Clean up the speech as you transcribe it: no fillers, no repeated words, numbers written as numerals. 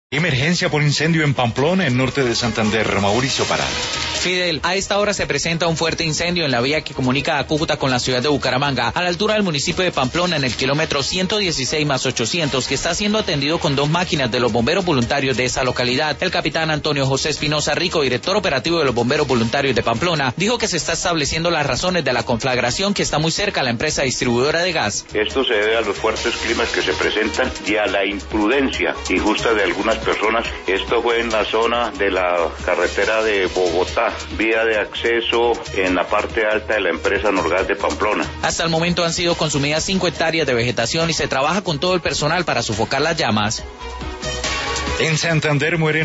Emergencia por incendio en Pamplona, en norte de Santander. Mauricio Parada. Fidel, a esta hora se presenta un fuerte incendio en la vía que comunica a Cúcuta con la ciudad de Bucaramanga, a la altura del municipio de Pamplona, en el kilómetro 116+800, que está siendo atendido con 2 máquinas de los bomberos voluntarios de esa localidad. El capitán Antonio José Espinosa Rico, director operativo de los bomberos voluntarios de Pamplona, dijo que se está estableciendo las razones de la conflagración, que está muy cerca a la empresa distribuidora de gas. Esto se debe a los fuertes climas que se presentan y a la imprudencia injusta de algunas personas. Esto fue en la zona de la carretera de Bogotá, vía de acceso en la parte alta de la empresa Norgas de Pamplona. Hasta el momento han sido consumidas 5 hectáreas de vegetación y se trabaja con todo el personal para sofocar las llamas. En Santander mueren